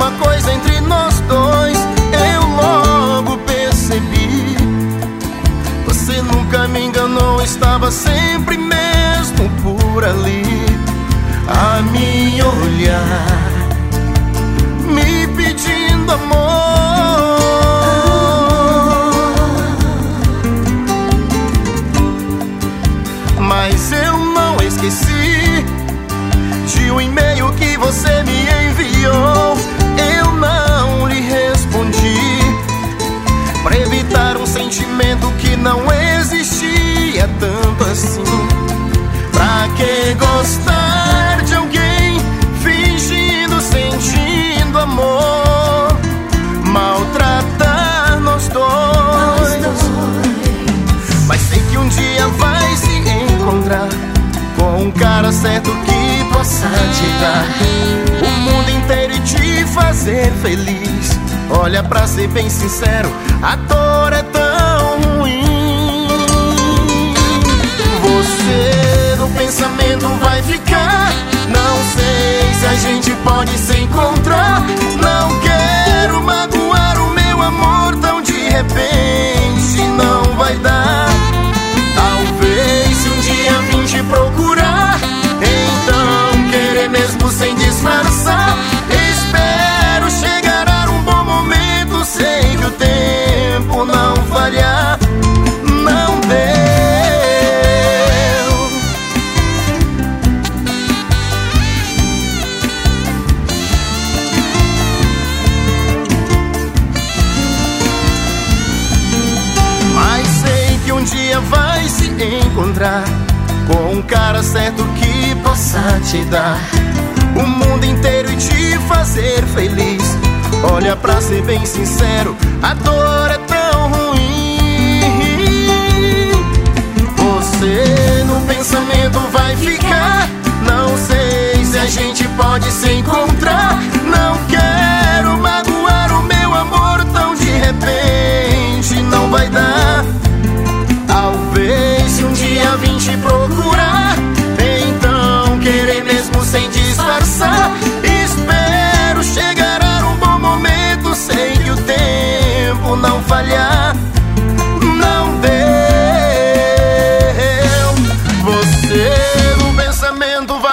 alguma coisa entre nós dois. Eu logo percebi. Você nunca me enganou, estava sempre mesmo por ali, a me olhar, me pedindo amor. Mas eu não esqueci de um e-mail que você me enviou. Eu não lhe respondi, pra evitar um sentimento que não existia tanto assim. Pra que gostar de alguém fingindo, sentindo amor, maltratar nós dois? Mas sei que um dia vai se encontrar com um cara certo que possa te dar o mundo inteiro e te fazer feliz. Olha, pra ser bem sincero, a dor é tão ruim. Você no pensamento vai ficar. Não sei se a gente pode se encontrar. Não quero magoar o meu amor tão de repente, não vai dar. Talvez se um dia vim te procurar, então querer mesmo sem disfarçar. Espero chegar a um bom momento, sei que o tempo não falhar. Não deu. Mas sei que um dia vai se encontrar com um cara certo que possa te dar o mundo inteiro e te fazer feliz. Olha, pra ser bem sincero, a dor é tão ruim. Você no pensamento vai ficar. Não sei se a gente pode se encontrar. Não quero magoar o meu amor tão de repente, não vai dar. Talvez se um dia vim te procurar, então querer mesmo sem disfarçar. Espero chegar a um bom momento, sei que o tempo não falhar. Não deu. Você no pensamento vai